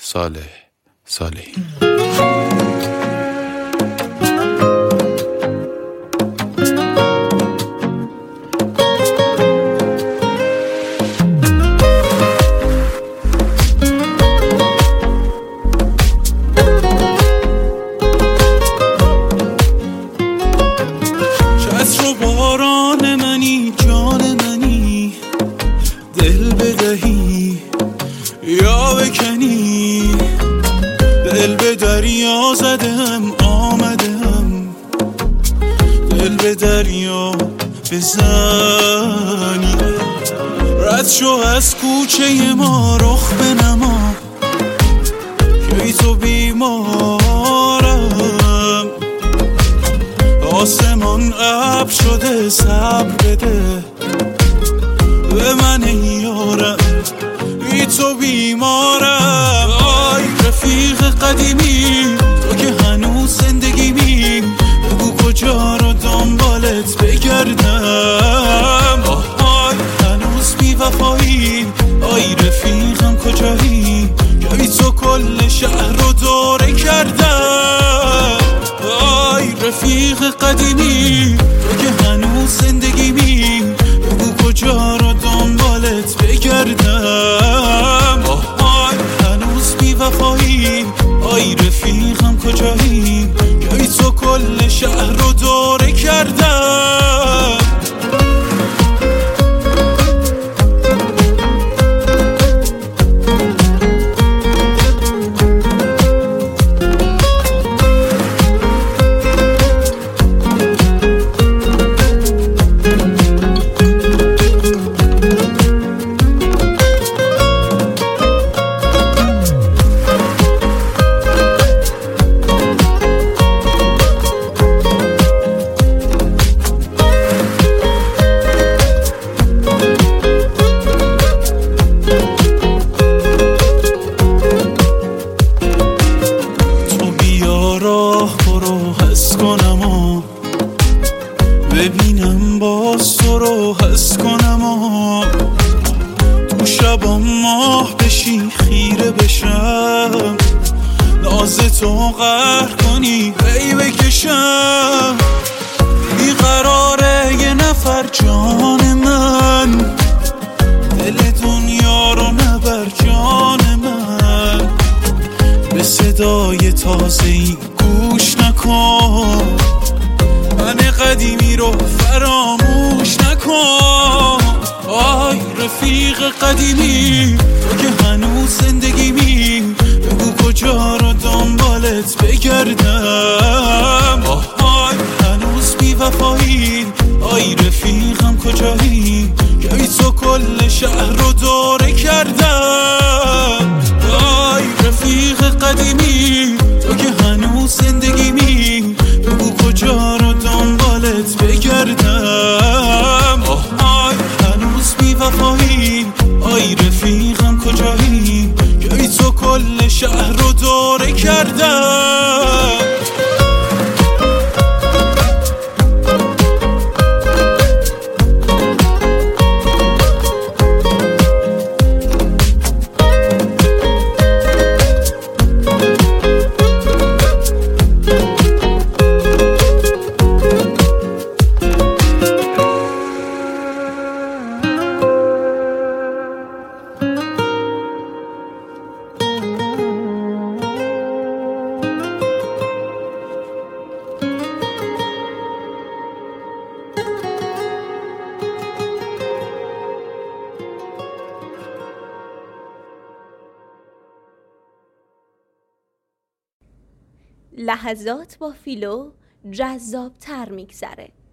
صالحی. چتر و باران منی، جان منی، دل بدهی یا بکنی. دل به دریا زدم آمدم، دل به دریا بزنی. رد شو از کوچه ما رخ بنما، که تو بیمارم. آسمان ابر شده، صبر بده به من یارم، بی تو بیمارم. آی رفیق قدیمی، تو که هنوز زندگیمی، بگو کجا رو دنبالت بگردم. آی هنوز بی وفایی، آی رفیقم کجایی، که بی تو کل شهر رو دوره کردم. آی رفیق قدیمی، تو که هنوز زندگیمی، بگو کجا رو دنبالت بگردم. آی هنوز بی وفایی، آی رفیقم کجایی، که بی تو کل شهر رو دوره کردم. ببینم باز تو رو حس کنم و تو شبا ماه بشی خیره بشم، ناز تو قهر کنی هی بکشم. بیقراره یه نفر جان من، دل دنیا رو نبر جان من. به صدای تازه‌ای گوش نکن، من قدیمی رو فراموش نکن. آی رفیق قدیمی، تو که هنوز زندگیمی، بگو کجا رو دنبالت بگردم. آی هنوز بی وفایی، آی رفیقم کجایی، که بی تو کل شهر رو دوره کردم. آی رفیق قدیمی، تو که هنوز زندگیمی، بگو کجا رو دنبالت بگردم. آی هنوز بی وفایی، آی رفیقم کجایی، که بی تو کل شهر رو دوره کردم. لحظات با فیلو جذاب تر میگذره.